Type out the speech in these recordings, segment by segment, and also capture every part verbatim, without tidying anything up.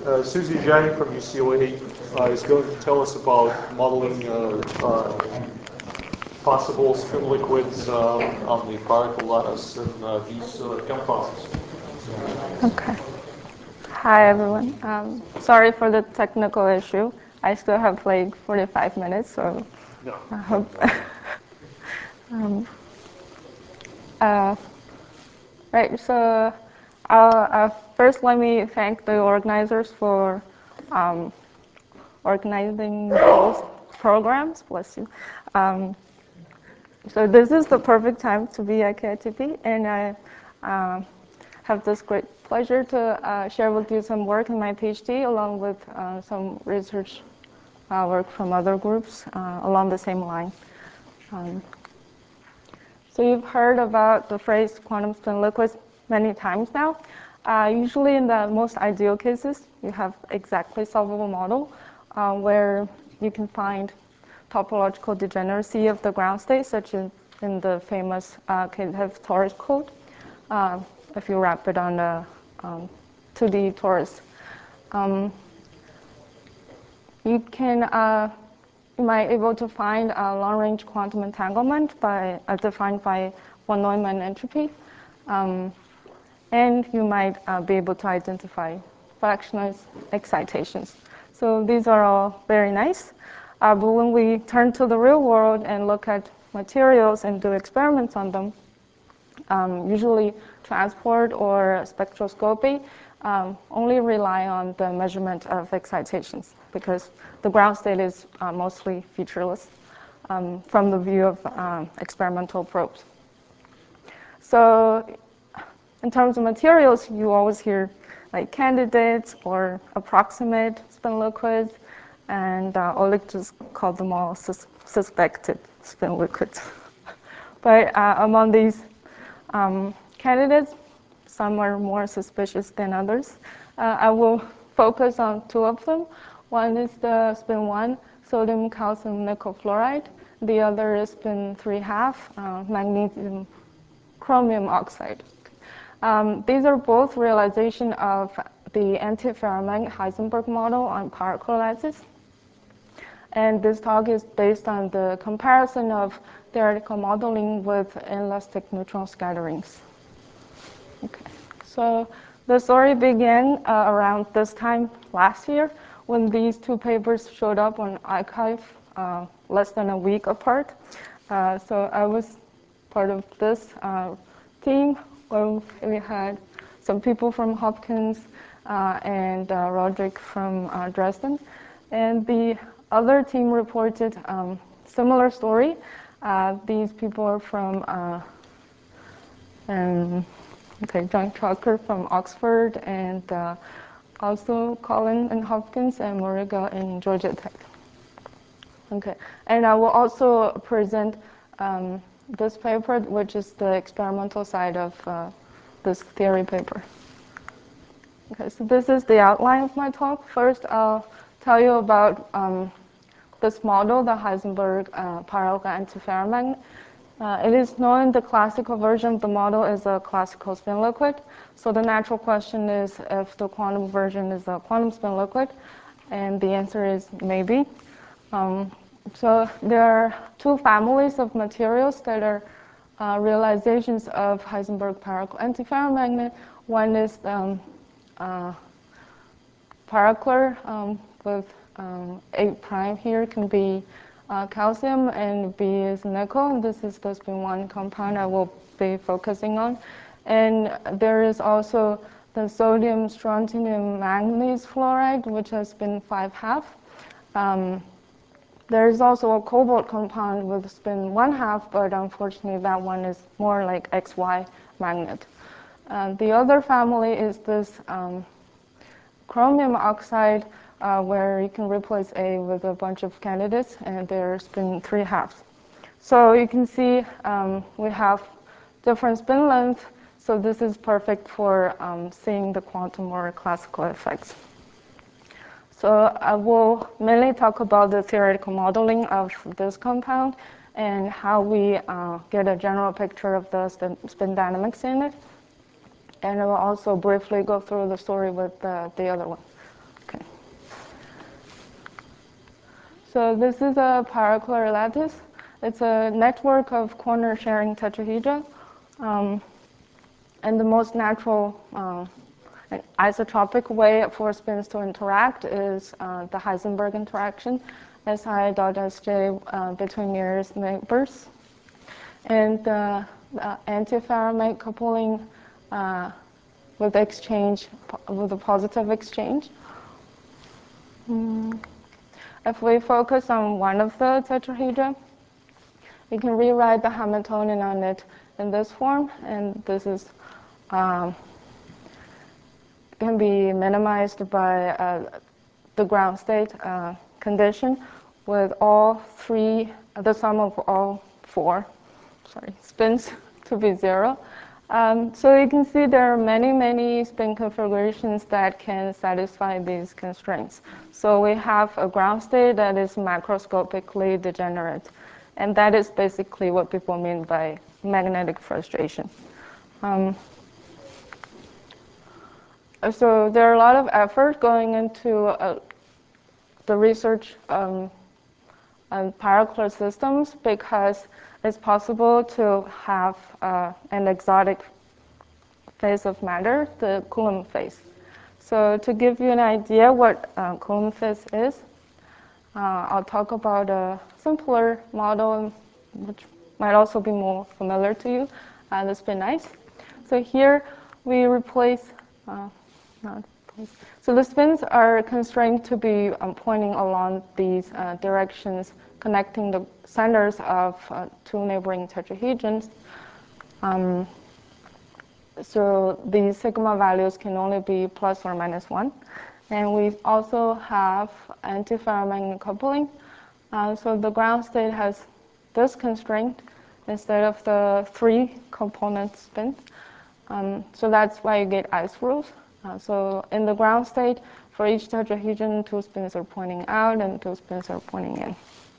Uh, Susie Zhang from U C L A uh, is going to tell us about modeling uh, uh, possible spin liquids um, on the particle lattice in uh, these uh, chem processes. Okay. Hi, everyone. Um, sorry for the technical issue. I still have like forty-five minutes, so No. I hope. um, uh, right, so uh, uh, first let me thank the organizers for um, organizing those programs. Bless you. Um, so this is the perfect time to be at K I T P, and I uh, have this great pleasure to uh, share with you some work in my PhD, along with uh, some research uh, work from other groups uh, along the same line. Um, so you've heard about the phrase quantum spin liquids many times now. Uh, usually in the most ideal cases, you have exactly solvable model uh, where you can find topological degeneracy of the ground state, such as in the famous uh, Kitaev-Torres code, uh, if you wrap it on a um, two D torus. Um, you can uh, you might be able to find a long-range quantum entanglement by uh, defined by von Neumann entropy, um, and you might uh, be able to identify fractionless excitations. So these are all very nice, uh, but when we turn to the real world and look at materials and do experiments on them, um, usually transport or spectroscopy um, only rely on the measurement of excitations because the ground state is uh, mostly featureless um, from the view of um, experimental probes. So in terms of materials, you always hear like candidates or approximate spin liquids, and uh, Oleg just called them all sus suspected spin liquids. But uh, among these um, candidates, some are more suspicious than others. Uh, I will focus on two of them. One is the spin one, sodium calcium nickel fluoride. The other is spin three half, uh, magnesium chromium oxide. Um, these are both realization of the antiferromagnetic Heisenberg model on particle lattices. And this talk is based on the comparison of theoretical modeling with inelastic neutron scatterings. Okay. So the story began uh, around this time last year when these two papers showed up on arXiv uh, less than a week apart. Uh, so I was part of this uh, team where we had some people from Hopkins uh, and uh, Roderick from uh, Dresden. And the other team reported um, similar story. Uh, these people are from uh, um, okay, John Chalker from Oxford, and uh, also Colin in Hopkins and Moriga in Georgia Tech. Okay, and I will also present um, this paper, which is the experimental side of uh, this theory paper. Okay, so this is the outline of my talk. First, I'll tell you about um, this model, the Heisenberg uh, parallel antiferromagnet. Uh, it is known the classical version of the model is a classical spin liquid. So the natural question is if the quantum version is a quantum spin liquid, and the answer is maybe. Um, so there are two families of materials that are uh, realizations of Heisenberg parallel antiferromagnet. One is um, uh, paraclar um, with um, eight prime here can be uh, calcium, and B is nickel. This is the spin one compound I will be focusing on. And there is also the sodium strontium manganese fluoride, which has spin five half. Um, there is also a cobalt compound with spin one half, but unfortunately that one is more like X Y magnet. Uh, the other family is this um, chromium oxide, uh, where you can replace A with a bunch of candidates, and they're spin three halves. So you can see um, we have different spin lengths, so this is perfect for um, seeing the quantum or classical effects. So I will mainly talk about the theoretical modeling of this compound and how we uh, get a general picture of the spin dynamics in it. And I will also briefly go through the story with the, the other one. So this is a paracolor lattice. It's a network of corner-sharing tetrahedra. Um, and the most natural uh, isotropic way for spins to interact is uh, the Heisenberg interaction, Si dot Sj uh, between nearest neighbors. And uh, the antiferromagnetic coupling uh, with exchange, with a positive exchange. Mm. If we focus on one of the tetrahedra, we can rewrite the Hamiltonian on it in this form, and this is um, can be minimized by uh, the ground state uh, condition with all three, the sum of all four, sorry, spins to be zero. Um, so you can see there are many, many spin configurations that can satisfy these constraints. So we have a ground state that is macroscopically degenerate. And that is basically what people mean by magnetic frustration. Um, so there are a lot of effort going into uh, the research um, on paracolor systems because it's possible to have uh, an exotic phase of matter, the Coulomb phase. So to give you an idea what uh, Coulomb phase is, uh, I'll talk about a simpler model which might also be more familiar to you, uh, the spin ice. So here we replace, uh, not replace. So the spins are constrained to be um, pointing along these uh, directions, connecting the centers of uh, two neighboring tetrahedrons. Um, so these sigma values can only be plus or minus one. And we also have antiferromagnetic coupling. Uh, so the ground state has this constraint instead of the three component spin. Um, so that's why you get ice rules. Uh, so in the ground state, for each tetrahedron, two spins are pointing out and two spins are pointing in.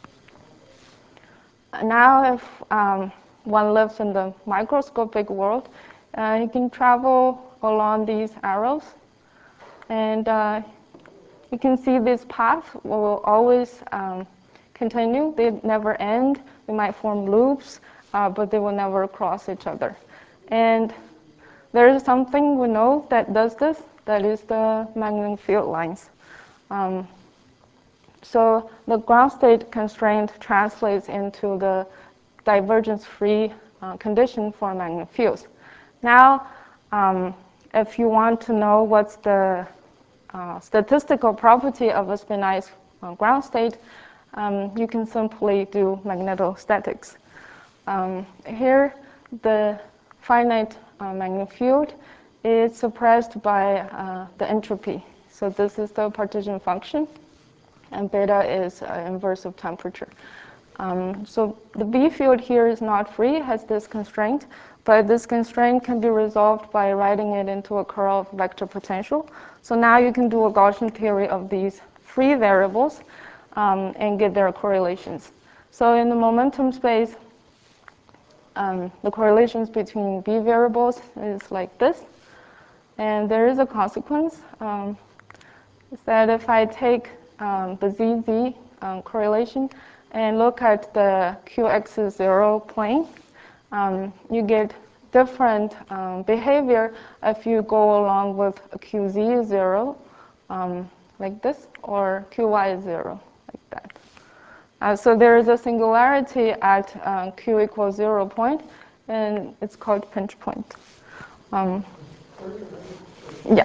Now, if um, one lives in the microscopic world, uh, you can travel along these arrows, and uh, you can see this path will always um, continue. They never end. They might form loops, uh, but they will never cross each other. And there is something we know that does this. That is the magnetic field lines. Um, So the ground state constraint translates into the divergence-free uh, condition for magnetic fields. Now, um, if you want to know what's the uh, statistical property of a spin ice uh, ground state, um, you can simply do magnetostatics. Um, here, the finite uh, magnetic field is suppressed by uh, the entropy. So this is the partition function, and beta is uh, inverse of temperature. Um, so the B field here is not free, has this constraint, but this constraint can be resolved by writing it into a curl of vector potential. So now you can do a Gaussian theory of these free variables um, and get their correlations. So in the momentum space, um, the correlations between B variables is like this. And there is a consequence. Um, is that if I take um, the Z Z um, correlation and look at the Q X zero plane, um, you get different um, behavior if you go along with a Q Z zero, um, like this, or Q Y zero, like that. Uh, so there is a singularity at uh, Q equals zero point, and it's called pinch point. Um, yeah.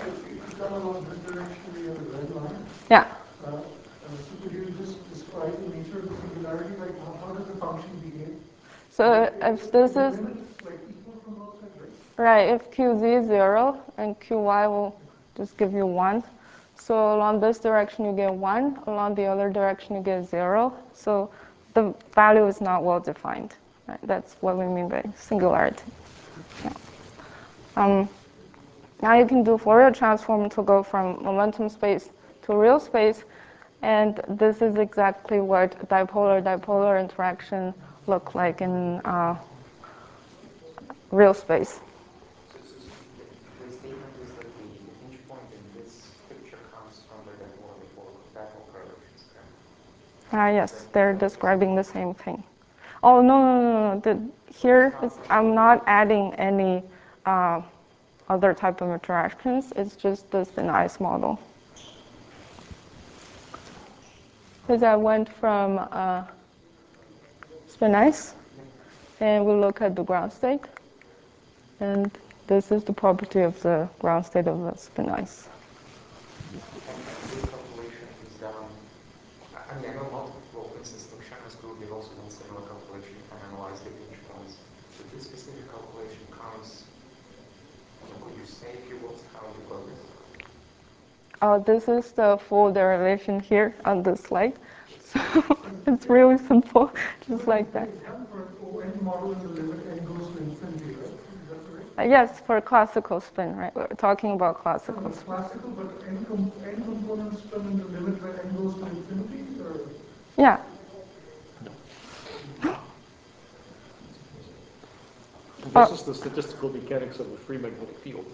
Yeah. Uh, uh, so could you just describe the nature of the singularity? Like, how, how does the function behave? So Like, if this is like equal from both sides, right? right, if Q Z is zero and Q Y will just give you one. So along this direction you get one, along the other direction you get zero. So the value is not well defined. Right? That's what we mean by singularity. Yeah. Um, now you can do Fourier transform to go from momentum space to real space, and this is exactly what dipolar-dipolar interaction look like in uh, real space. So, so, so the, the statement is that the, the pinch point in this picture comes from the dipolar dipole dipole correlations, correct? Ah, yes, they're describing the same thing. Oh, no, no, no, no. The, here, is, I'm not adding any uh, other type of interactions. It's just the spin ice model. Because I went from uh, spin ice, and we look at the ground state. And this is the property of the ground state of the spin ice. And, and this calculation is done, I mean, I know multiple, for instance, in Shanghai's group, they've also done similar calculation and analyzed the pinch points. But this specific calculation comes, you know, could you say a few words how you got this? Uh, this is the full derivation here on this slide. So it's really simple, just like that. It's done for any model in the limit n goes to infinity, right? Is that correct? Uh, yes, for classical spin, right? We're talking about classical No, spin. classical, but any, com any component spin in the limit where n goes to infinity, or? Yeah. This is the statistical mechanics of the free magnetic field.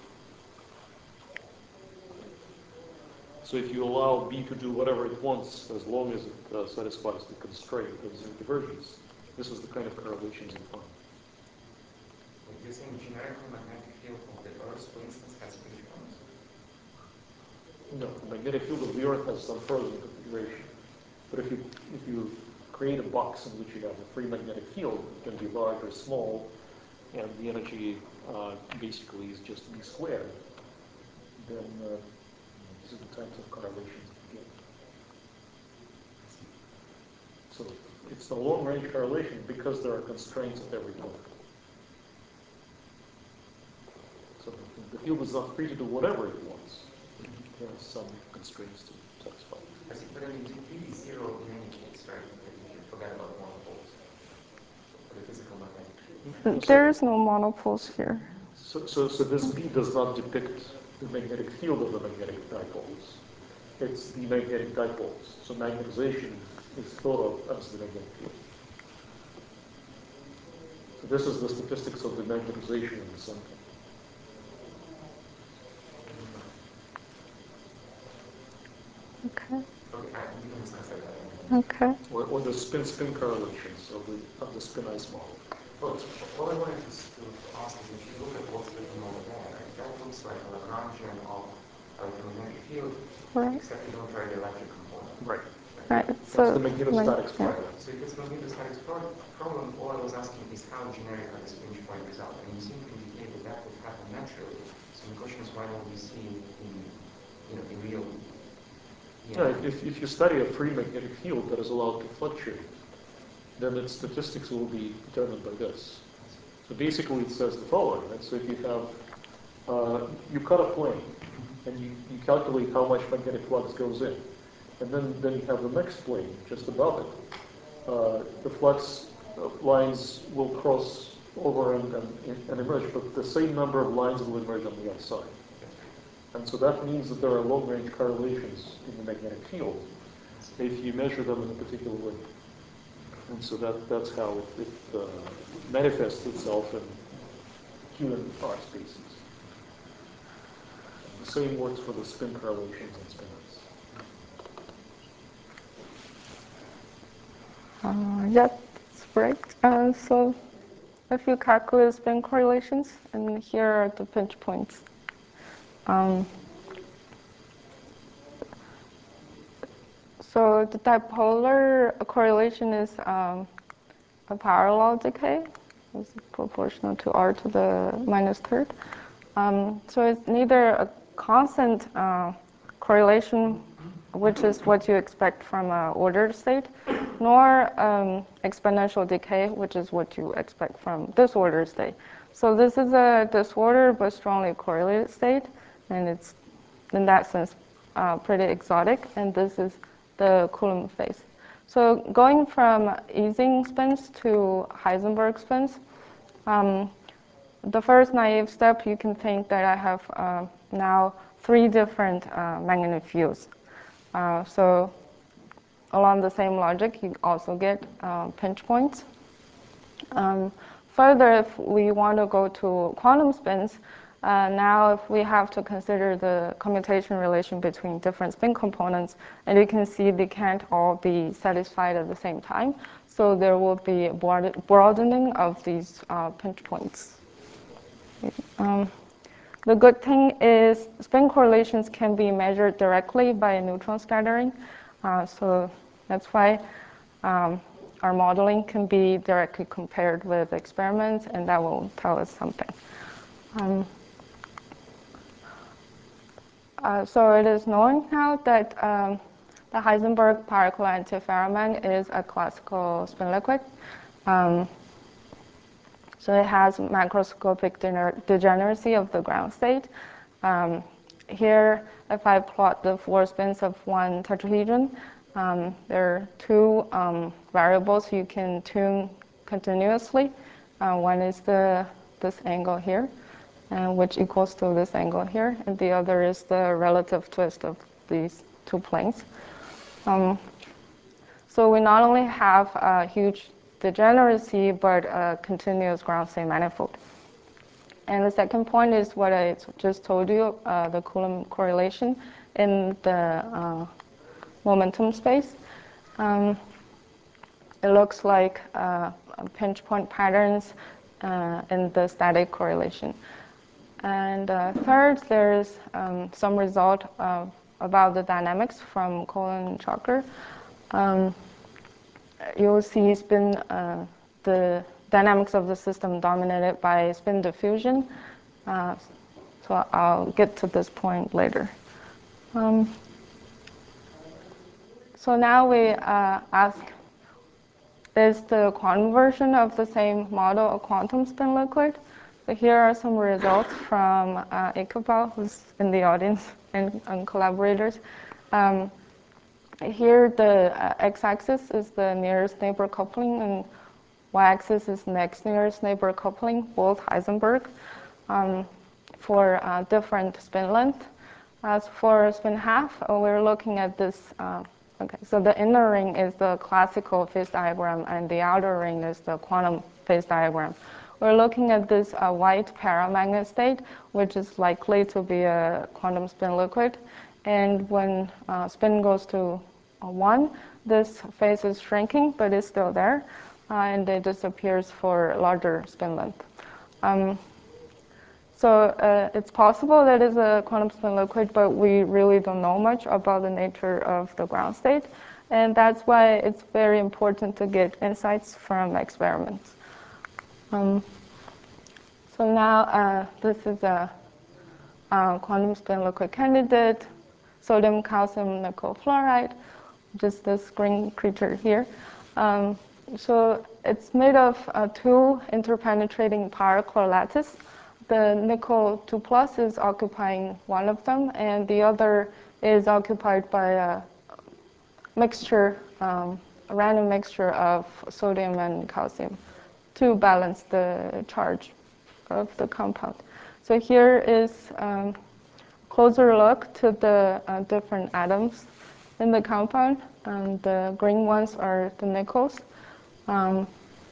So if you allow B to do whatever it wants, as long as it uh, satisfies the constraint of zero divergence, this is the kind of correlations you find. You're saying generically magnetic field of the Earth, for instance, has pinch points? No, the magnetic field of the Earth has some frozen configuration. But if you, if you create a box in which you have a free magnetic field, it can be large or small, and the energy uh, basically is just B squared, then uh, these are the types of correlations you get. So it's the long-range correlation because there are constraints at every point. So the field is not free to do whatever it wants. There are some constraints to satisfy. I see, but I mean, B is zero in any case, right? If you forget about monopoles for the physical magnetic field. There is no monopoles here. So, so, so this B does not depict the magnetic field of the magnetic dipoles. It's the magnetic dipoles. So magnetization is thought of as the magnetic field. So this is the statistics of the magnetization in the center. Okay. Okay, I didn't understand that. Okay. Or, or the spin-spin correlations of the, of the spin ice model. Well, what I wanted to, to ask is if you look at what's written over there, right, that looks like a Lagrangian of electromagnetic field, Right. except you don't try the electric component. Right. Right. That's So, the magnetostatics yeah. problem. So if it's magnetostatic problem, all I was asking is how generic are these pinch point results? And you seem to indicate that that would happen naturally. So the question is, why don't we see it in, you know, in real? You know, Yeah, if, if you study a free magnetic field that is allowed to fluctuate, then its statistics will be determined by this. So basically it says the following, right? So if you have, uh, you cut a plane, and you, you calculate how much magnetic flux goes in. And then, then you have the next plane just above it. Uh, the flux lines will cross over and, and, and emerge, but the same number of lines will emerge on the outside. And so that means that there are long-range correlations in the magnetic field if you measure them in a particular way. And so that, that's how it, it uh, manifests itself in Q and R spaces. And the same works for the spin correlations and spin ice. Uh, yeah, that's right. Uh, so if you calculate spin correlations, and here are the pinch points. Um, so the dipolar correlation is um, a parallel decay. It's proportional to r to the minus third. Um, so it's neither a constant uh, correlation, which is what you expect from an ordered state, nor um, exponential decay, which is what you expect from disordered state. So this is a disordered but strongly correlated state, and it's in that sense uh, pretty exotic, and this is the Coulomb phase. So going from Ising spins to Heisenberg spins, um, the first naive step, you can think that I have uh, now three different uh, magnetic fields. Uh, so along the same logic, you also get uh, pinch points. Um, further, if we want to go to quantum spins, Uh, now, if we have to consider the commutation relation between different spin components, and you can see they can't all be satisfied at the same time. So there will be a broadening of these uh, pinch points. Um, the good thing is spin correlations can be measured directly by neutron scattering. Uh, so that's why um, our modeling can be directly compared with experiments, and that will tell us something. Um, Uh, so it is known now that um, the Heisenberg particle antiferromagnet is a classical spin liquid. Um, so it has macroscopic degeneracy of the ground state. Um, here, if I plot the four spins of one tetrahedron, um, there are two um, variables you can tune continuously. Uh, one is the this angle here, Uh, which equals to this angle here, and the other is the relative twist of these two planes. Um, so we not only have a huge degeneracy, but a continuous ground state manifold. And the second point is what I just told you, uh, the Coulomb correlation in the uh, momentum space. Um, it looks like uh, pinch point patterns uh, in the static correlation. And uh, third, there's um, some result uh, about the dynamics from Colin and Chalker. Um, you'll see spin, uh, the dynamics of the system dominated by spin diffusion. Uh, so I'll get to this point later. Um, so now we uh, ask, is the quantum version of the same model a quantum spin liquid? So here are some results from uh, Iqbal, who's in the audience, and, and collaborators. Um, here the uh, x-axis is the nearest neighbor coupling, and y-axis is next nearest neighbor coupling, both Heisenberg, um, for uh, different spin length. As for spin half, uh, we're looking at this. Uh, okay, so the inner ring is the classical phase diagram, and the outer ring is the quantum phase diagram. We're looking at this uh, white paramagnet state, which is likely to be a quantum spin liquid. And when uh, spin goes to uh, one, this phase is shrinking, but it's still there, uh, and it disappears for larger spin length. Um, so uh, it's possible that it's a quantum spin liquid, but we really don't know much about the nature of the ground state. And that's why it's very important to get insights from experiments. Um, so now uh, this is a, a quantum spin liquid candidate, sodium calcium nickel fluoride, just this green creature here. Um, so it's made of uh, two interpenetrating power-core lattice. The nickel two plus is occupying one of them, and the other is occupied by a mixture, um, a random mixture of sodium and calcium to balance the charge of the compound. So here is a um, closer look to the uh, different atoms in the compound. And the green ones are the nickels. Um,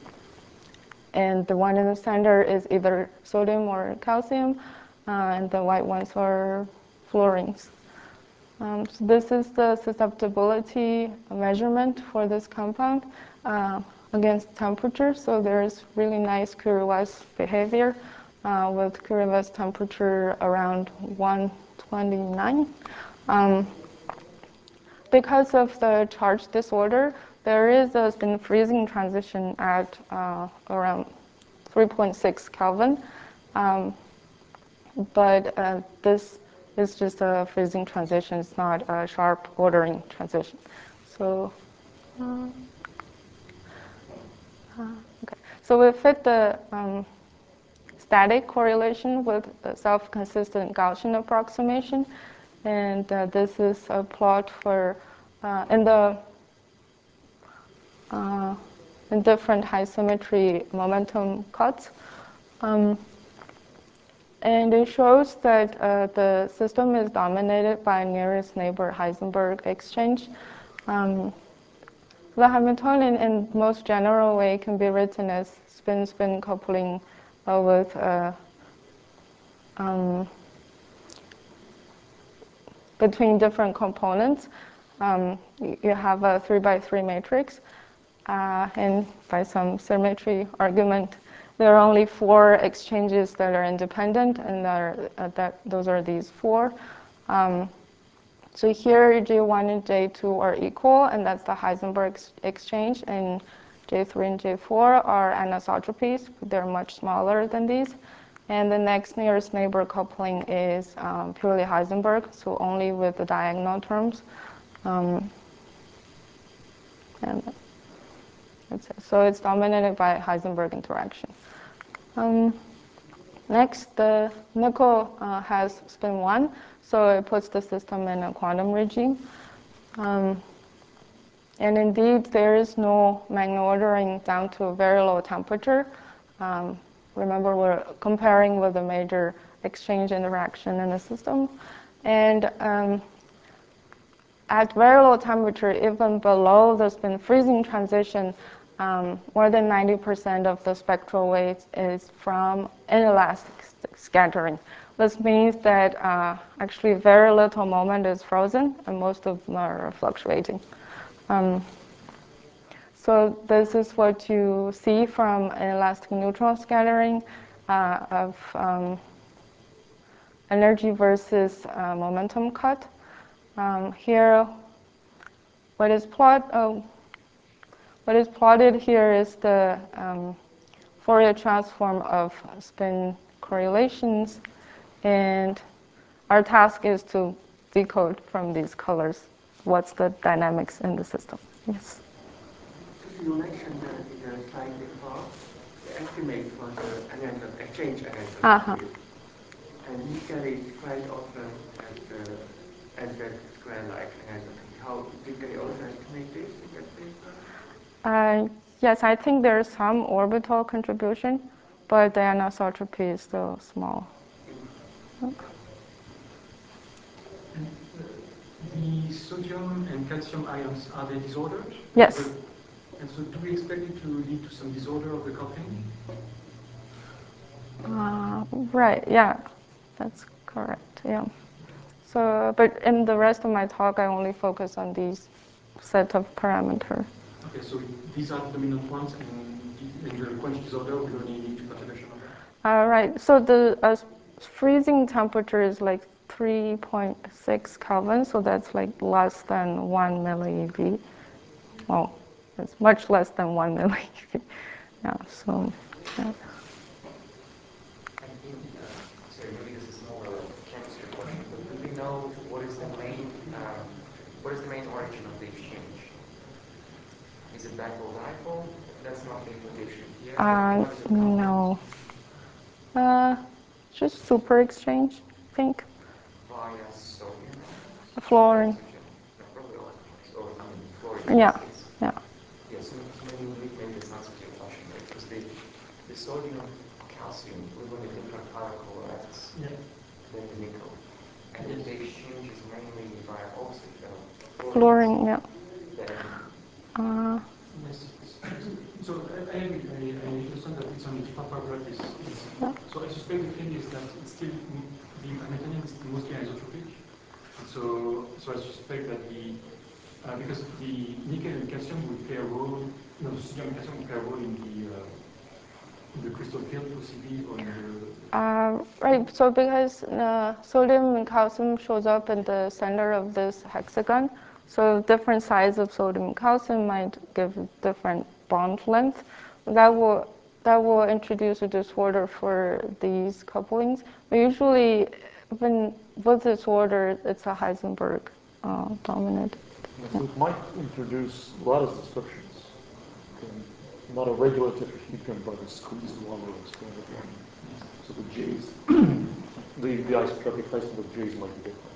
and the one in the center is either sodium or calcium, uh, and the white ones are fluorines. Um, so this is the susceptibility measurement for this compound uh, against temperature. So there's really nice Curie-Weiss behavior uh, with Curie-Weiss temperature around one twenty-nine. Um, because of the charge disorder, there is a spin freezing transition at uh, around three point six Kelvin. Um, but uh, this is just a freezing transition. It's not a sharp ordering transition. So, uh, uh, okay. So we fit the um, static correlation with the self-consistent Gaussian approximation, and uh, this is a plot for uh, in the uh, in different high symmetry momentum cuts. Um, And it shows that uh, the system is dominated by nearest neighbor Heisenberg exchange. Um, the Hamiltonian, in most general way, can be written as spin-spin coupling uh, with uh, um, between different components. Um, you have a three by three matrix, uh, and by some symmetry argument, there are only four exchanges that are independent, and that, are, uh, that those are these four. Um, so here, J one and J two are equal, and that's the Heisenberg ex exchange, and J three and J four are anisotropies. They're much smaller than these. And the next nearest neighbor coupling is um, purely Heisenberg, so only with the diagonal terms. Um, and that's it. So it's dominated by Heisenberg interaction. Um, next, the nickel uh, has spin one, so it puts the system in a quantum regime. Um, and indeed, there is no magna ordering down to a very low temperature. Um, remember, we're comparing with a major exchange interaction in the system. And um, at very low temperature, even below the spin freezing transition, um, more than ninety percent of the spectral weight is from inelastic scattering. This means that uh, actually very little moment is frozen, and most of them are fluctuating. Um, so this is what you see from inelastic neutron scattering uh, of um, energy versus uh, momentum cut. Um, here, what is plot? Oh, what is plotted here is the um, Fourier transform of spin correlations, and our task is to decode from these colors what's the dynamics in the system. Yes. So you mentioned that in the slide before, the estimate for the anisotropy, exchange anisotropy, Uh-huh. and initially it's quite often as the as that square-like anisotropy. How did they also estimate this in that paper? Uh, yes, I think there's some orbital contribution, but the anisotropy is still small. And, uh, the sodium and calcium ions, are they disordered? Yes. But, and so do we expect it to lead to some disorder of the coupling? Uh, right, yeah, that's correct, yeah. So, but in the rest of my talk, I only focus on these set of parameters. Okay, so these are the dominant ones, and the, in the quantity disorder, we don't need to perturbation of that? Uh, right, so the uh, freezing temperature is like three point six Kelvin, so that's like less than one millieV. Well, it's much less than one millieV. Yeah, so, yeah. And in, uh, sorry, maybe this is more a chemistry question, but do we know what is the main um, what is the main origin of the exchange? Is it dipole-dipole? That's not the implication here. Uh, What is it coming no. Uh, just super exchange, I think. via sodium atoms or Fluorine. oxygen? No, probably electrons, or I mean fluorine in Yeah, this case. yeah. Yeah, so, so maybe, maybe this answers your question, right? Because the, the sodium calcium live on a different particle arrests Yeah. than the nickel. And Yes. if the exchange is mainly via oxygen, uh, fluorine, Fluorine, yeah. then Uh, Yes. So I, I agree. I, I understand that it's on a different paragraph. Is, is, yeah. so I suspect the thing is that it's still the Hamiltonian is mostly isotropic. And so so I suspect that the uh, because the nickel and calcium would play a role, no, the sodium and calcium would play a role in the uh, in the crystal field possibly, or in the Uh, right, so because uh, sodium and calcium shows up in the center of this hexagon, so different size of sodium and calcium might give different bond length. That will that will introduce a disorder for these couplings. But usually, even with disorder, it's a Heisenberg uh, dominant. So it might introduce lattice disruptions. Okay. Not a regular tetrahedron, but a squeezed one or expanded one. So the J's, the, the isotropic Heisenberg J's might be different.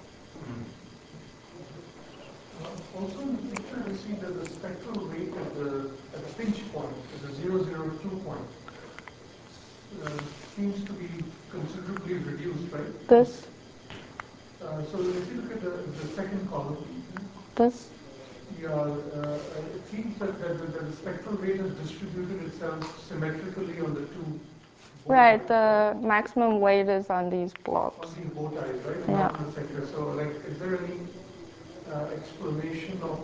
Uh, Also in the picture, you see that the spectral weight at the, at the pinch point, at the zero zero two point, uh, seems to be considerably reduced, right? This Uh, so if you look at the, the second column, this yeah, uh, it seems that, that, the, that the spectral weight has distributed itself symmetrically on the two Right, the maximum weight is on these blobs. On these bow ties, right? And Yeah. not in the center. So, like, is there any uh, explanation of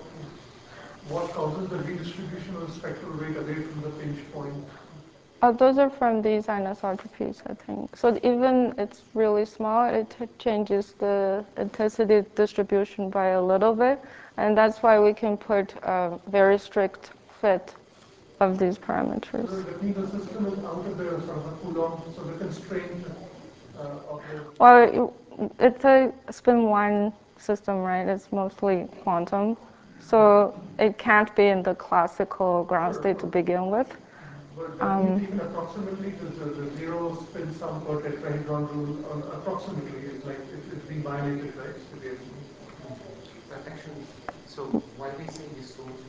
what causes the redistribution of the spectral rate away from the pinch point? Oh, those are from these anisotropies, I think. So even it's really small, it changes the intensity distribution by a little bit, and that's why we can put a very strict fit of these parameters. So that means the system is out of the sort of a Coulomb, so the constraint uh, of the... Well, it's a spin one system, right? It's mostly quantum, so it can't be in the classical ground state to begin with. But that Um, means even approximately the, the, the zero spin sum per tetrahedron rule, uh, approximately, is like, it, it's being violated, right? Severely. But actually, so why they say distort?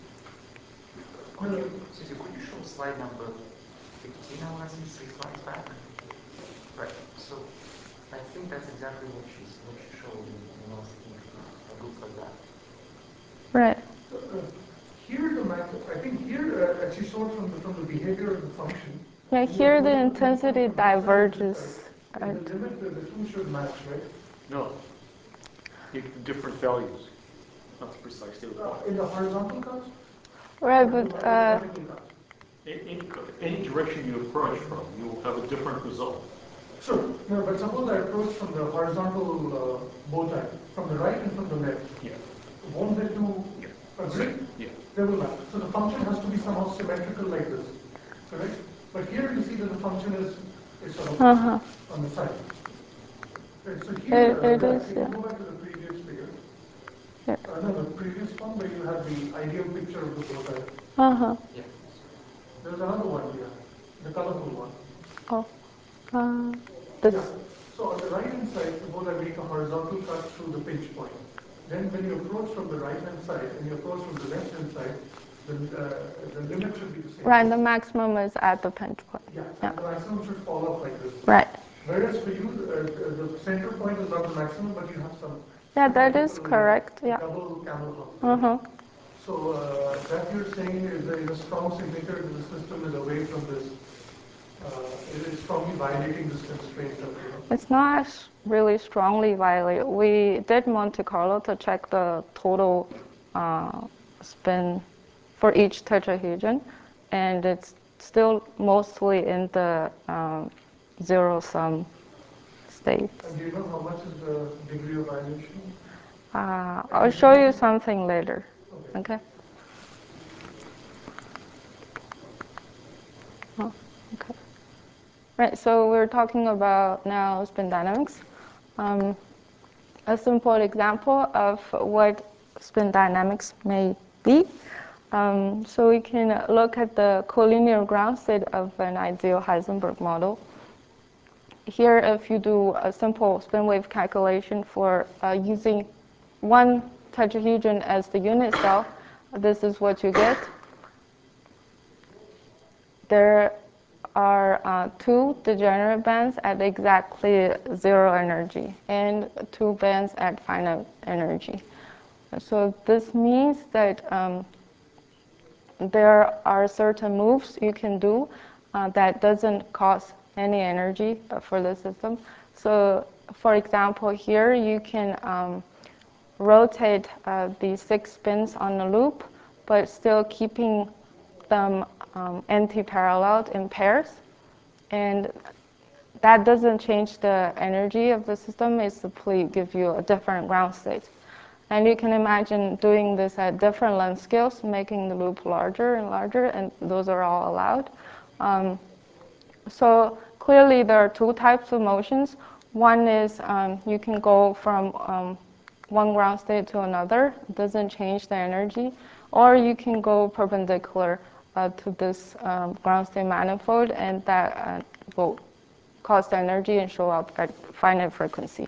Could you, Susie, could you show slide number fifteen, I want to say, three slides back? Right, so I think that's exactly what she's, what she showed in, in last interview. It looks like that. right. So, uh, here the math, I think here, uh, as you saw from the, from the behavior of the function. Yeah, here the intensity diverges. In the limit, the, the two should match, right? No. You get different values, not the precise data Uh, point. in the horizontal cuts? Right, or but the uh, vertical cuts? A- Any, any direction you approach from, you will have a different result. Sure. No, but suppose I approach from the horizontal uh, bow tie, from the right and from the left. Yeah. Won't they do Yeah. agree? Yeah. They will match. So the function has to be somehow symmetrical like this, correct? But here you see that the function is, is sort of uh-huh. on the side. Right, so here, It, uh, it Jack, is, can yeah. you go back to the previous figure? Yeah. Uh, no, the previous one where you had the ideal picture of the bow tie. Uh-huh. Yeah. There's another one here, the colorful one. Oh, uh, this. Yeah. So on the right hand side, suppose I make a horizontal cut through the pinch point. Then when you approach from the right hand side and you approach from the left hand side, the, uh, the limit should be the same. Right, the maximum is at the pinch point. Yeah, Yeah. and the maximum should fall off like this. Right. Whereas for you, uh, the the center point is not the maximum, but you have some. Yeah, that is symmetrical, correct. uh, Yeah. Double camel hump. Uh-huh. So uh, that you're saying is there is a strong signature that the system is away from this. Uh, it is strongly violating this constraint of, you know. It's not really strongly violated. We did Monte Carlo to check the total uh, spin for each tetrahedron, and it's still mostly in the um, zero sum state. And do you know how much is the degree of violation? Uh, I'll show you something later. Okay. Okay. Oh, okay. Right. So we're talking about now spin dynamics. Um, a simple example of what spin dynamics may be. Um, so we can look at the collinear ground state of an ideal Heisenberg model. Here, if you do a simple spin wave calculation for uh, using one tetrahedron as the unit cell, this is what you get. There are uh, two degenerate bands at exactly zero energy and two bands at finite energy. So this means that um, there are certain moves you can do uh, that doesn't cost any energy for the system. So for example, here you can um, rotate uh, these six spins on the loop, but still keeping them um, anti-paralleled in pairs. And that doesn't change the energy of the system, it simply gives you a different ground state. And you can imagine doing this at different length scales, making the loop larger and larger, and those are all allowed. Um, so clearly there are two types of motions. One is um, you can go from um, one ground state to another, it doesn't change the energy, or you can go perpendicular uh, to this um, ground state manifold, and that uh, will cost energy and show up at finite frequency.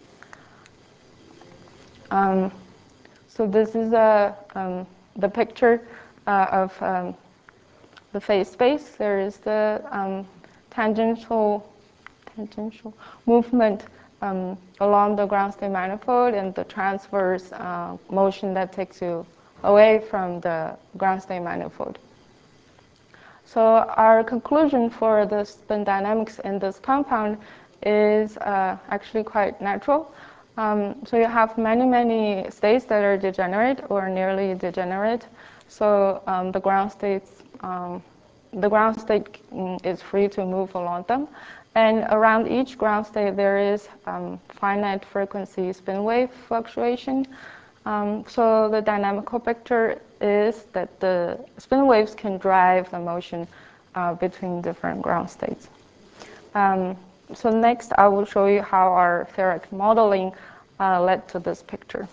Um, so this is a, um, the picture uh, of um, the phase space. There is the um, tangential, tangential movement um, along the ground state manifold and the transverse uh, motion that takes you away from the ground state manifold. So our conclusion for the spin dynamics in this compound is uh, actually quite natural. Um, so you have many, many states that are degenerate or nearly degenerate. So um, the ground states, um, the ground state is free to move along them. And around each ground state, there is um, finite frequency spin wave fluctuation. Um, so the dynamical picture is that the spin waves can drive the motion uh, between different ground states. Um, so next, I will show you how our theoretic modeling uh, led to this picture.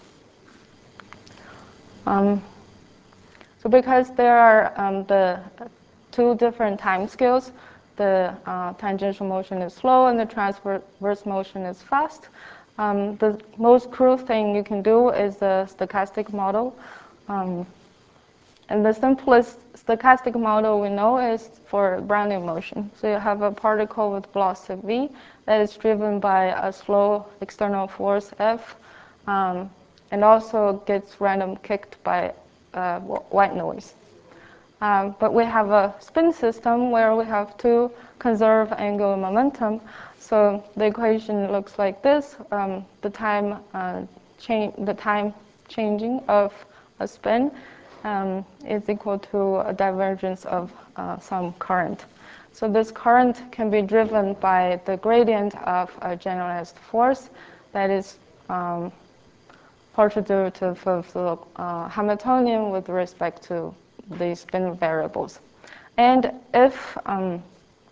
Um, so because there are um, the two different time scales, the uh, tangential motion is slow and the transverse motion is fast. Um, the most cruel thing you can do is the stochastic model. Um, and the simplest stochastic model we know is for Brownian motion. So you have a particle with velocity v that is driven by a slow external force F, um, and also gets random kicked by uh, white noise. Um, but we have a spin system where we have to conserve angular momentum. So the equation looks like this: um, the time uh, change, the time changing of a spin um, is equal to a divergence of uh, some current. So this current can be driven by the gradient of a generalized force that is um, partial derivative of the uh, Hamiltonian with respect to the spin variables. And if um,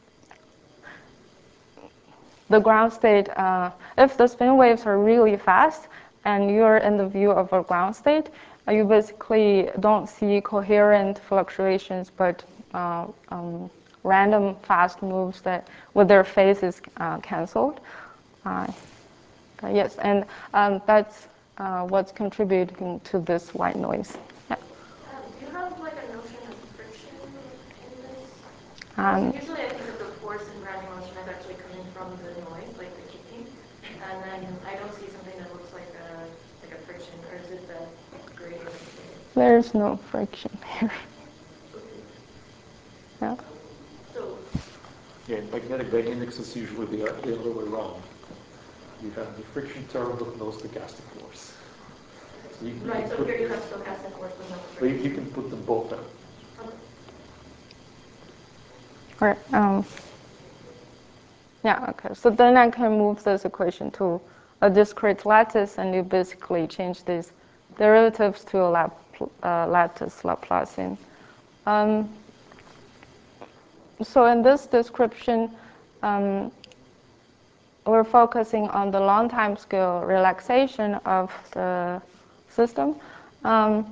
the ground state, uh, if the spin waves are really fast and you're in the view of a ground state, uh, you basically don't see coherent fluctuations, but uh, um, random fast moves that with their phases uh, canceled. Uh, uh, yes, and um, that's uh, what's contributing to this white noise. Yeah. Um, do you have like a notion of friction in this? Um, Usually I think of the force in Brownian motion as actually coming from the noise, like the kicking, and then I don't see something that looks like a like a friction, or is it the gradient of the wave? There's no friction here. Okay. Yeah. So, Yeah, in magnetic dynamics, it's usually the, the other way around. You have the friction term but no stochastic force. So you, you right, can so put, here you have stochastic force with no but you, friction. you can put them both in. Okay. All right. Um, yeah. Okay. So then I can move this equation to a discrete lattice, and you basically change these derivatives to a lap, uh, lattice Laplacian. Um, so in this description, um, we're focusing on the long time scale relaxation of the system. Um,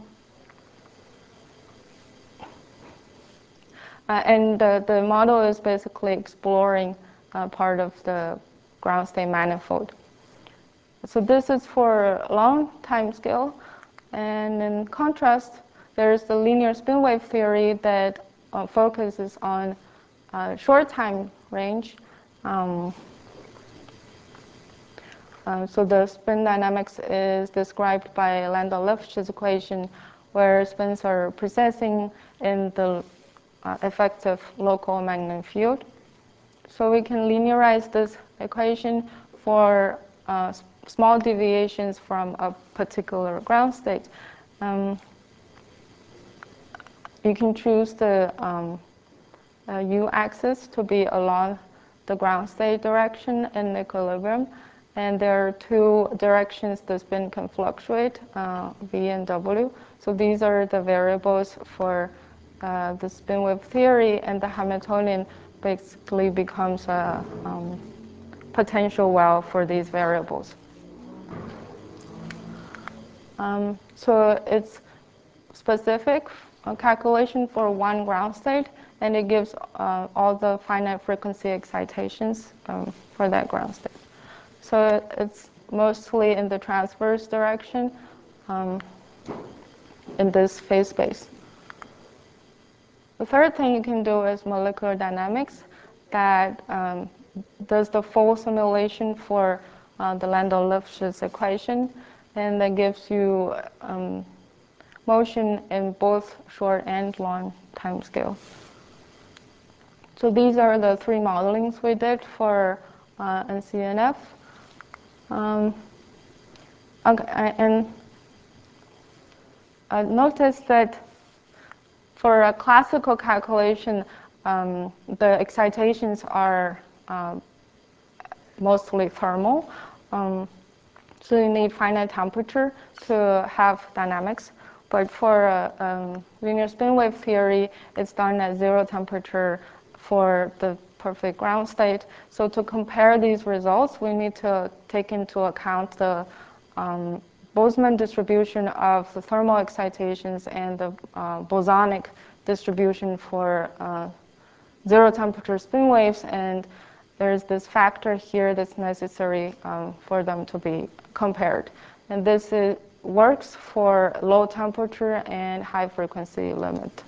uh, and the, the model is basically exploring uh, part of the ground state manifold. So this is for long time scale. And in contrast, there's the linear spin wave theory that uh, focuses on uh, short time range. Um, Uh, so the spin dynamics is described by Landau-Lifshitz equation, where spins are precessing in the uh, effective local magnetic field. So we can linearize this equation for uh, small deviations from a particular ground state. Um, you can choose the um, uh, u-axis to be along the ground state direction in equilibrium. And there are two directions the spin can fluctuate, uh, v and w. So these are the variables for uh, the spin wave theory, and the Hamiltonian basically becomes a um, potential well for these variables. Um, so it's specific uh, calculation for one ground state, and it gives uh, all the finite frequency excitations um, for that ground state. So it's mostly in the transverse direction um, in this phase space. The third thing you can do is molecular dynamics that um, does the full simulation for uh, the Landau-Lifshitz equation, and that gives you um, motion in both short and long time scale. So these are the three modelings we did for uh, N C N F. Um, okay, and uh, notice that for a classical calculation, um, the excitations are um, mostly thermal. Um, so you need finite temperature to have dynamics. But for uh, um, linear spin wave theory, it's done at zero temperature for the perfect ground state. So to compare these results, we need to take into account the um, Boltzmann distribution of the thermal excitations and the uh, bosonic distribution for uh, zero temperature spin waves. And there's this factor here that's necessary um, for them to be compared. And this is, works for low temperature and high frequency limit.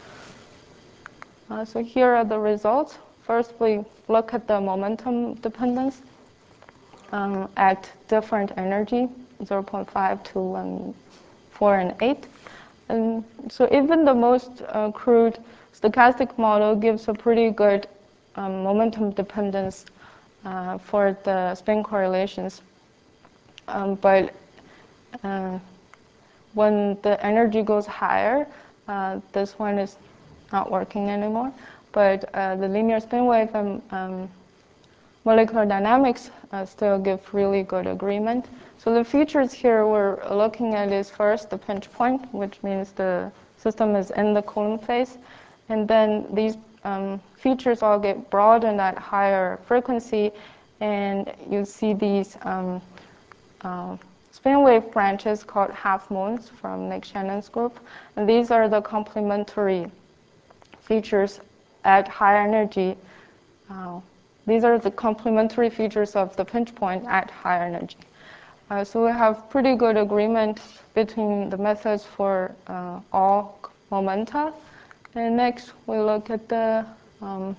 Uh, so here are the results. First, we look at the momentum dependence um, at different energy, zero point five, two, and four, and eight. And so even the most uh, crude stochastic model gives a pretty good um, momentum dependence uh, for the spin correlations. Um, but uh, when the energy goes higher, uh, this one is not working anymore. But uh, the linear spin wave and um, molecular dynamics uh, still give really good agreement. So the features here we're looking at is first the pinch point, which means the system is in the Coulomb phase. And then these um, features all get broadened at higher frequency. And you see these um, uh, spin wave branches called half moons from Nick Shannon's group. And these are the complementary features at higher energy. Uh, these are the complementary features of the pinch point at higher energy. Uh, so we have pretty good agreement between the methods for uh, all momenta. And next, we look at the um,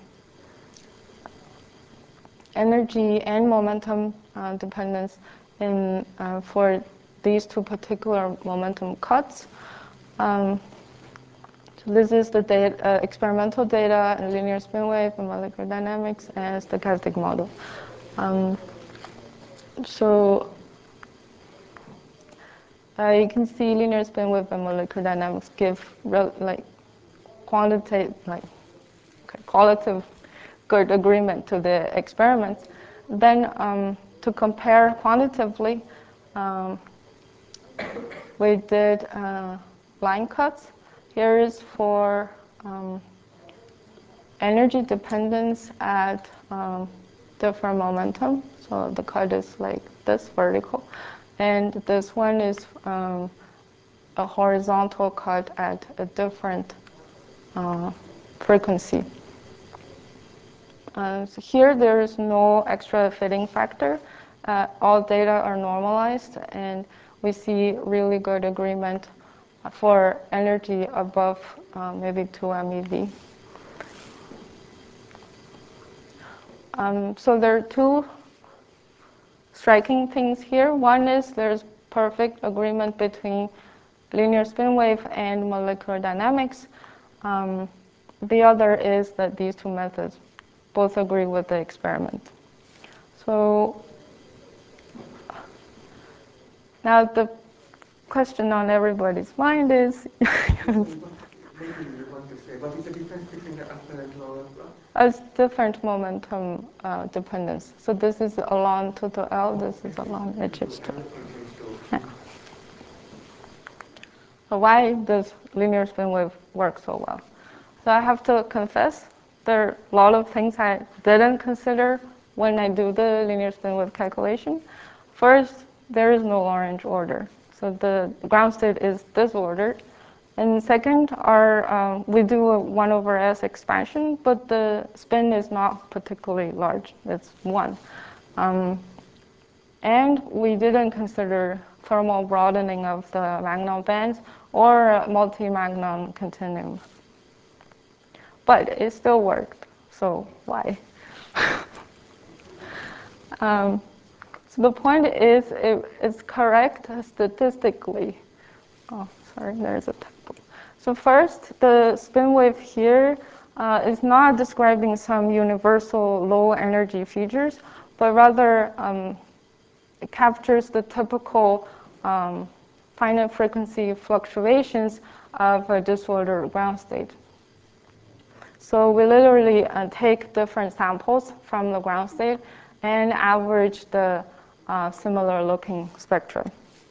energy and momentum uh, dependence in, uh, for these two particular momentum cuts. Um, so this is the data, uh, experimental data in linear spin wave and molecular dynamics and stochastic model. Um, so uh, you can see linear spin wave and molecular dynamics give real, like quantitative, like okay, qualitative good agreement to the experiments. Then um, to compare quantitatively, um, we did uh, line cuts. Here is for um, energy dependence at um, different momentum. So the cut is like this vertical. And this one is um, a horizontal cut at a different uh, frequency. Uh, so here there is no extra fitting factor. Uh, all data are normalized, and we see really good agreement for energy above uh, maybe two MeV. Um, so there are two striking things here. One is there's perfect agreement between linear spin wave and molecular dynamics. Um, the other is that these two methods both agree with the experiment. So now the question on everybody's mind is Maybe you want to say, what is the difference between the upper and lower block? a different momentum uh, dependence. So this is along total L, this is along H H two. Yeah. So why does linear spin wave work so well? So I have to confess, there are a lot of things I didn't consider when I do the linear spin wave calculation. First, there is no Lagrange order. So the ground state is disordered. And second, our, um, we do a one over S expansion, but the spin is not particularly large. It's one. Um, and we didn't consider thermal broadening of the Magnum bands or multi-Magnum continuum. But it still worked, so why? um, so the point is, it, it's correct statistically. Oh, sorry, there's a typo. So first, the spin wave here uh, is not describing some universal low energy features, but rather um, it captures the typical um, finite frequency fluctuations of a disordered ground state. So we literally uh, take different samples from the ground state and average the uh, similar looking spectrum.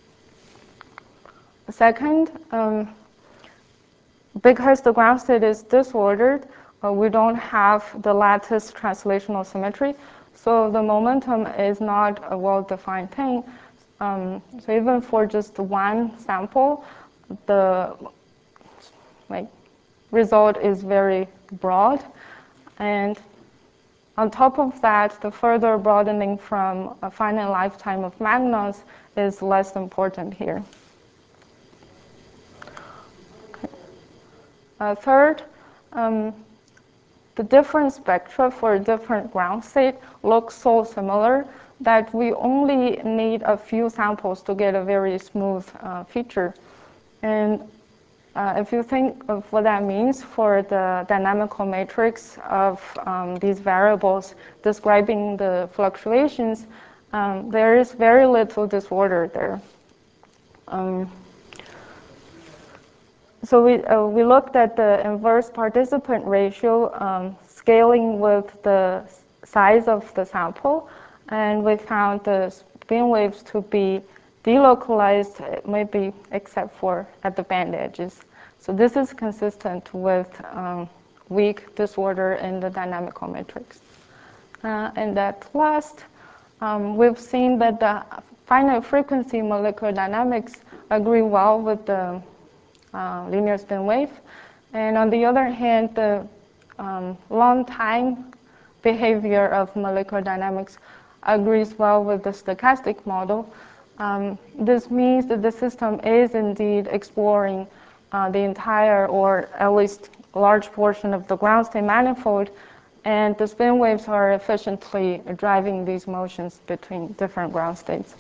Second, um, because the ground state is disordered, uh, we don't have the lattice translational symmetry, so the momentum is not a well-defined thing. Um, so even for just one sample, the like result is very broad, and on top of that, the further broadening from a finite lifetime of magnons is less important here. Uh, third, um, the different spectra for different ground state look so similar that we only need a few samples to get a very smooth uh, feature. And uh, if you think of what that means for the dynamical matrix of um, these variables describing the fluctuations, um, there is very little disorder there. Um, So we, uh, we looked at the inverse participant ratio um, scaling with the size of the sample, and we found the spin waves to be delocalized, maybe except for at the band edges. So this is consistent with um, weak disorder in the dynamical matrix. Uh, and at last, um, we've seen that the finite frequency molecular dynamics agree well with the Uh, linear spin wave. And on the other hand, the um, long time behavior of molecular dynamics agrees well with the stochastic model. Um, this means that the system is indeed exploring uh, the entire, or at least a large portion of the ground state manifold, and the spin waves are efficiently driving these motions between different ground states.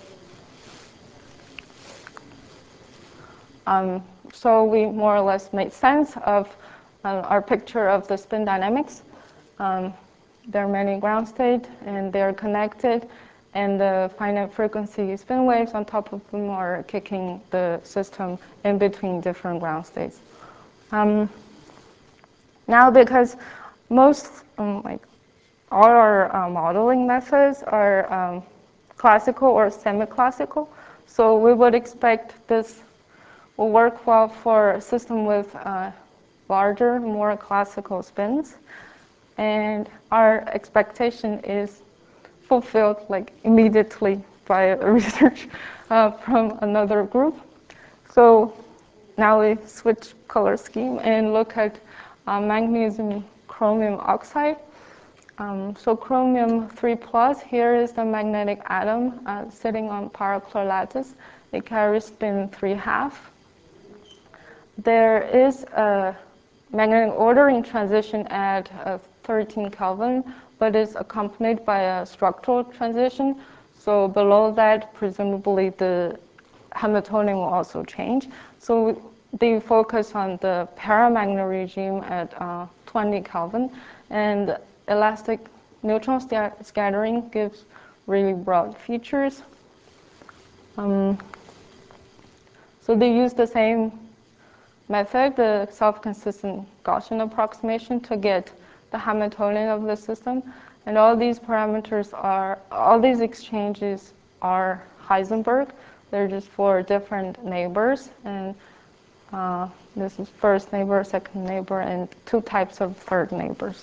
Um, so we more or less made sense of uh, our picture of the spin dynamics. Um, there are many ground states, and they're connected, and the finite frequency spin waves on top of them are kicking the system in between different ground states. Um, now, because most, um, like, all our uh, modeling methods are um, classical or semi-classical, so we would expect this will work well for a system with uh, larger, more classical spins. And our expectation is fulfilled like immediately by research uh, from another group. So now we switch color scheme and look at uh, magnesium chromium oxide. Um, so chromium three plus, here is the magnetic atom uh, sitting on paraclor lattice. It carries spin three half. There is a magnetic ordering transition at uh, thirteen Kelvin, but it's accompanied by a structural transition. So below that, presumably the Hamiltonian will also change. So they focus on the paramagnetic regime at uh, twenty Kelvin, and elastic neutron scattering gives really broad features. Um, so they use the same method, the self-consistent Gaussian approximation, to get the Hamiltonian of the system. And all these parameters are, all these exchanges are Heisenberg. They're just for different neighbors. And uh, this is first neighbor, second neighbor, and two types of third neighbors.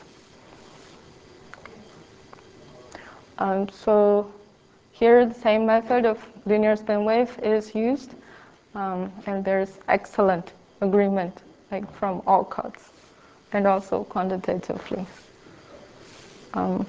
Um, so here the same method of linear spin wave is used. Um, and there's excellent agreement, like from all cuts, and also quantitatively. Um,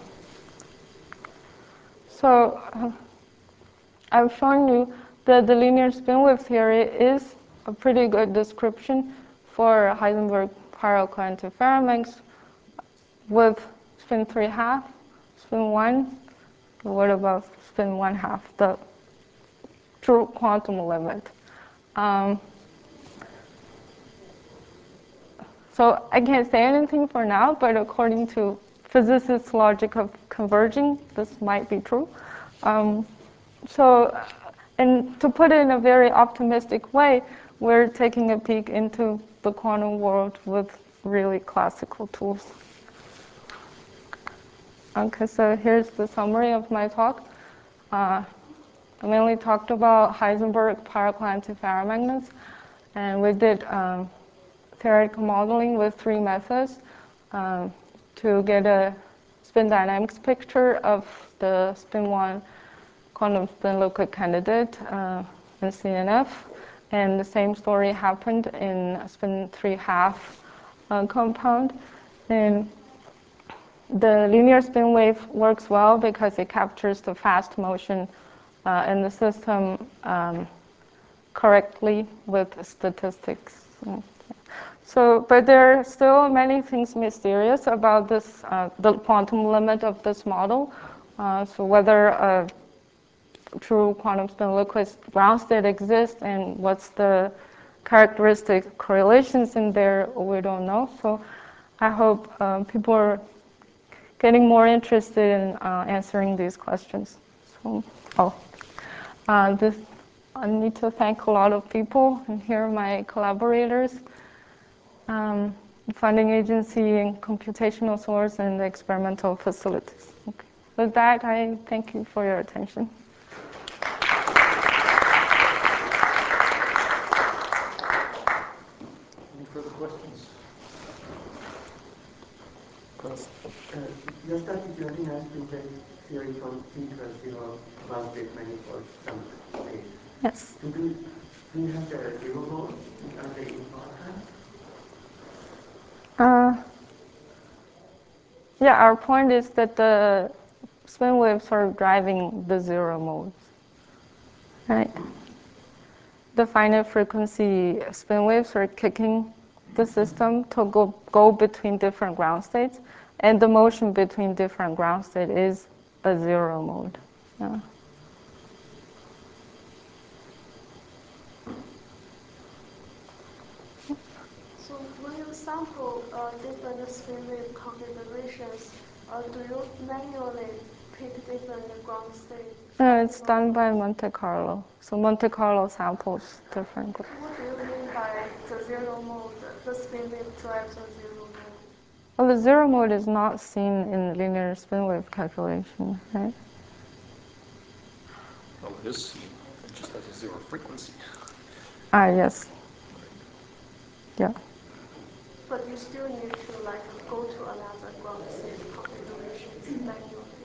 so uh, I've shown you that the linear spin wave theory is a pretty good description for Heisenberg parallel interferometrics with spin three half, spin one. What about spin one half, the true quantum limit? Um, So I can't say anything for now, but according to physicists' logic of converging, this might be true. Um, so, and to put it in a very optimistic way, we're taking a peek into the quantum world with really classical tools. Okay, so here's the summary of my talk. Uh, I mainly talked about Heisenberg particle antiferromagnets, and we did um, theoretical modeling with three methods um, to get a spin dynamics picture of the spin one quantum spin liquid candidate uh, in C N F. And the same story happened in spin three half uh, compound. And the linear spin wave works well because it captures the fast motion uh, in the system um, correctly with statistics. So, but there are still many things mysterious about this, uh, the quantum limit of this model. Uh, so whether a true quantum spin liquid ground state exists and what's the characteristic correlations in there, we don't know. So I hope um, people are getting more interested in uh, answering these questions. So, oh, uh, this, I need to thank a lot of people, and here are my collaborators, um, funding agency and computational source and the experimental facilities. Okay. With that, I thank you for your attention. Any further questions? Chris? Uh, your study usually has been very theory from integral zero ground state manifold some space. Yes. Do we, do you have the zero mode, which are they important? Uh, yeah, our point is that the spin waves are driving the zero modes, right? The finite frequency spin waves are kicking the system to go, go between different ground states, and the motion between different ground states is a zero mode. Yeah. So when you sample uh, different spin wave configurations, uh, do you manually pick different ground states? Uh, it's done by Monte Carlo. So Monte Carlo samples different groups. What do you mean by the zero mode? The spin wave drives a zero mode. Well, the zero mode is not seen in linear spin wave calculation, right? Well, it is seen. It just has a zero frequency. Ah, yes. Yeah. But you still need to like go to another ground state configurations manually.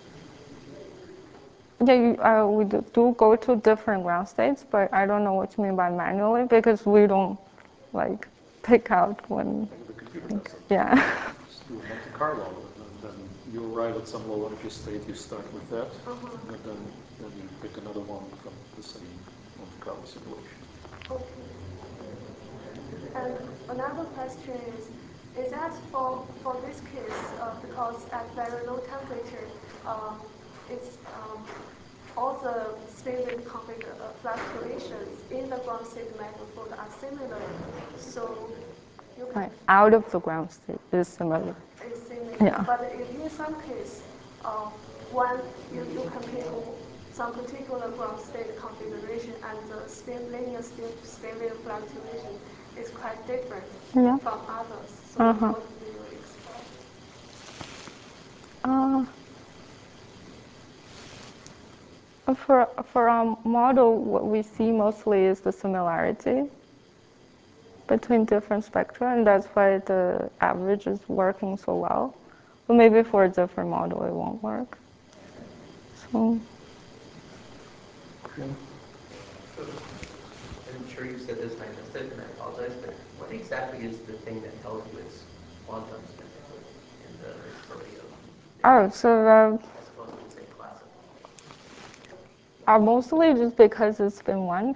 Yeah, you, uh, we do, do go to different ground states, but I don't know what you mean by manually because we don't like pick out when. The computer does it. Yeah. Just do a Monte Carlo, and then you arrive at some low energy state. You start with that, Uh-huh. and then then you pick another one from the same Monte Carlo simulation. Okay. And another question is, is that for, for this case, uh, because at very low temperature, um, it's, um, all the spin wave config- uh, fluctuations in the ground state manifold are similar. So you can Right. Out of the ground state is similar. is similar. Yeah. But if in some case, uh, one you, you can pick some particular ground state configuration and the spin linear spin, spin wave fluctuation is quite different Yeah. from others. So Uh-huh. what do you expect? Uh, for for our model, what we see mostly is the similarity between different spectra, and that's why the average is working so well. But maybe for a different model, it won't work. So. Okay. So, I'm sure you said this and I missed it, and I apologize, but what exactly is the thing that tells you it's quantum spin liquid in the story of Oh, so uh, as opposed to, say, classical? uh, mostly just because it's been one.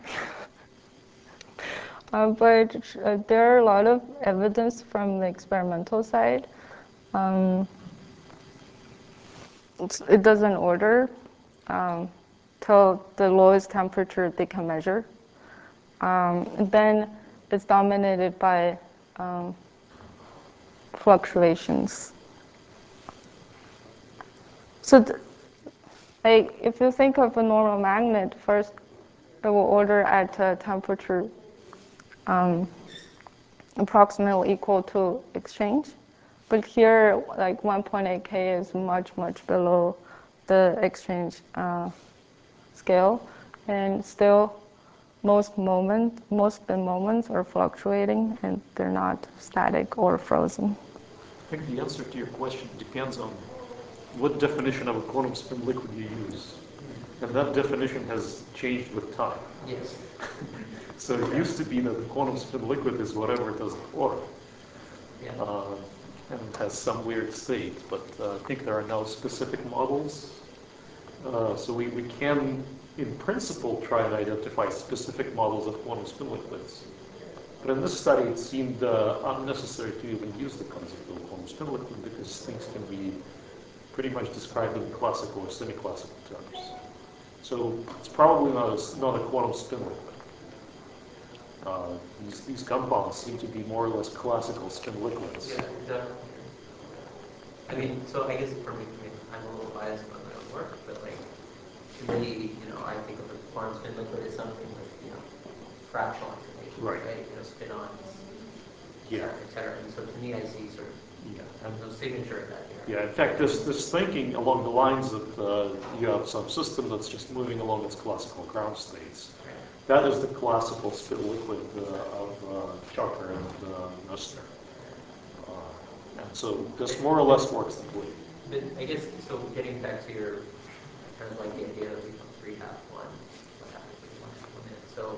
uh, but uh, there are a lot of evidence from the experimental side. Um, it doesn't order um, till the lowest temperature they can measure. Um, and then it's dominated by um, fluctuations. So, th- like, if you think of a normal magnet, first it will order at a temperature um, approximately equal to exchange. But here, like one point eight K is much, much below the exchange uh, scale. And still, most moment, most of the moments are fluctuating and they're not static or frozen. I think the answer to your question depends on what definition of a quantum spin liquid you use. And that definition has changed with time. Yes. So it used to be that the quantum spin liquid is whatever it doesn't order. Yeah. Uh, and has some weird state, but uh, I think there are now specific models. Uh, so we, we can, in principle, try and identify specific models of quantum spin liquids. But in this study, it seemed uh, unnecessary to even use the concept of quantum spin liquid because things can be pretty much described in classical or semi-classical terms. So it's probably not a, not a quantum spin liquid. Uh, these, these compounds seem to be more or less classical spin liquids. Yeah, definitely. I mean, so I guess for me, I mean, I'm a little biased by my own work, but like, to me, you know, I think of a quantum spin liquid as something with, you know, fractional information, Right. right? You know, spin-ons, et Yeah. cetera, et cetera. And so to me, I see sort of Yeah. and no signature of that here. Yeah, in fact, this, this thinking along the lines that uh, you have some system that's just moving along its classical ground states. Right. That is the classical spin liquid uh, of uh, Tucker and uh, Nussner. Uh, and so this more or less works that way. But I guess, so getting back to your, kind of like the idea of, you know, three half one, what happens when you want to come in. So,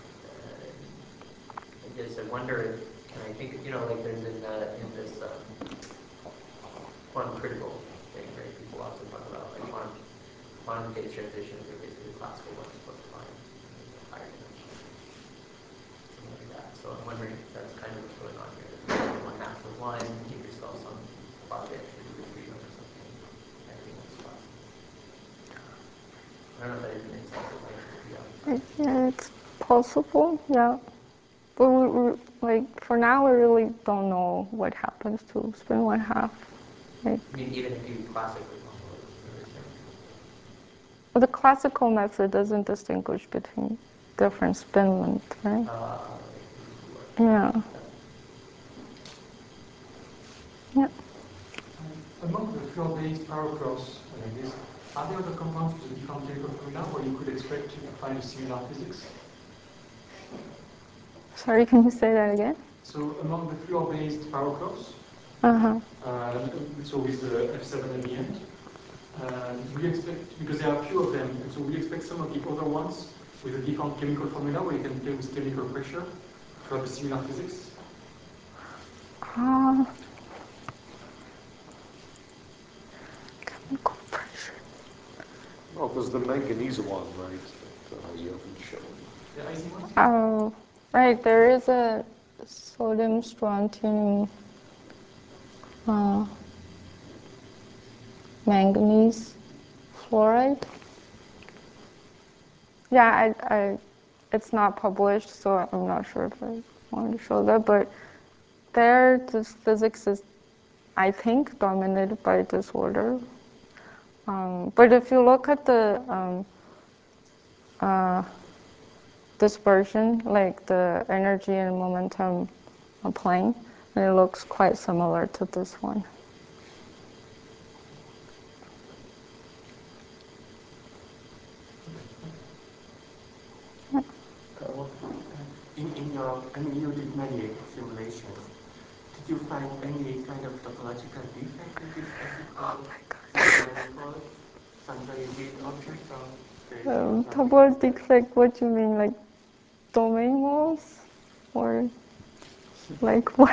uh, I guess I wonder, can I think, you know, like there's in, uh, in this um, quantum critical thing, right? People often talk about like quantum, quantum phase transitions are basically classical ones plus prime, uh, higher dimension, something like that. So I'm wondering if that's kind of what's going on here. That one half of one, give yourself some quasi-absolute freedom or something, everything else classical. I don't know if that even makes sense, but like, yeah. Yeah, it's possible, yeah. But we, we, like for now, we really don't know what happens to spin one half. Like, I mean, even if you classically model it, you know what I'm saying? but the classical method doesn't distinguish between different spin lengths, right? Uh, like, Yeah. Yeah. Um, among the floor-based power curves like this, are there other compounds with a different chemical formula where you could expect to find a similar physics? Sorry, can you say that again? So among the floor-based power curves, Uh-huh. uh, so with the F seven at the end, uh, do we expect, because there are a few of them, and so we expect some of the other ones with a different chemical formula where you can play with chemical pressure to have a similar physics? Uh, chemical pressure. Well, there's the manganese one, right, that uh, you haven't shown. The icy ones? Oh, right. There is a sodium strontium uh, manganese fluoride. Yeah, I, I, it's not published, so I'm not sure if I wanted to show that. But there, this physics is, I think, dominated by disorder. Um, but if you look at the um, uh, dispersion, like the energy and momentum plane, and it looks quite similar to this one. In, in your, I mean, you did many simulations. Did you find any kind of topological defect in this classical manifold? Sometimes you did objects or they show Um, something topological different? defect, what do you mean, like domain walls? Or like what?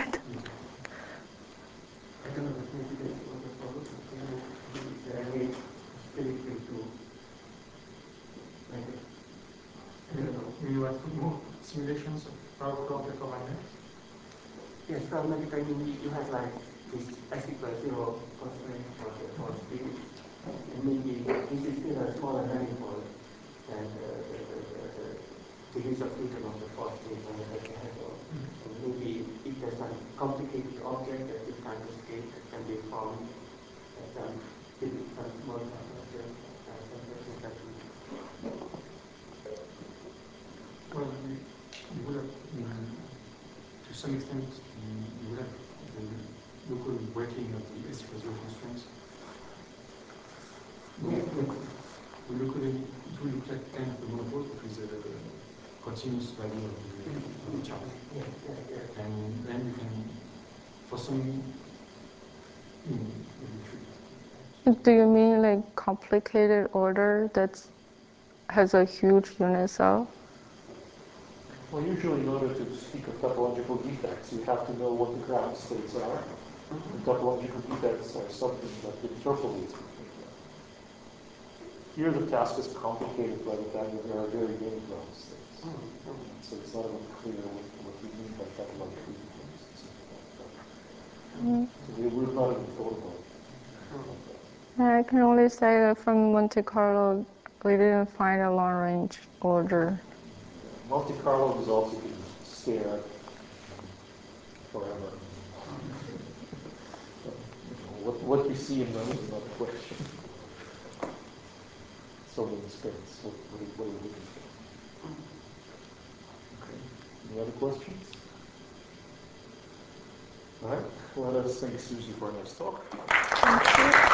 I don't know, maybe this was a problem. Can you, is there any possibility to make it? I don't know. You want to more simulations of power curve electromagnet? Yes, pragmatic, I mean, you, you have like this S equals zero constraint for the force field, and maybe this is still a smaller manifold than the, the, the, the, the degrees of freedom of the force field when it has the handle. Mm-hmm. And maybe if there's a complicated object that you can't escape that can be formed at um, with some small temperature, uh, temperature settlement. Well, you, you would have, mm, to some extent, you, you would have the local working of the S equals zero constraints. We, we, we look at it, it will look like kind of the monopole, which is a continuous value of the, of the charge. Yeah, yeah, yeah. And then you can, for some, mm, maybe three. Do you mean like complicated order that has a huge unit cell? Well, usually in order to speak of topological defects, you have to know what the ground states are. And topological defects are something that interpolates between them. Here the task is complicated by the fact that there are very many ground states. And so it's not even clear what, what you mean by topological defects and something like that. Mm. So we would not even thought about it. I can only say that from Monte Carlo, we didn't find a long-range order. Monte Carlo results you can stare at forever. So, you know, what, what you see in them is another question. So many spins. What, what, are, what are you looking for? Okay. Any other questions? All right. Let us thank Susie for our next talk. Thank you.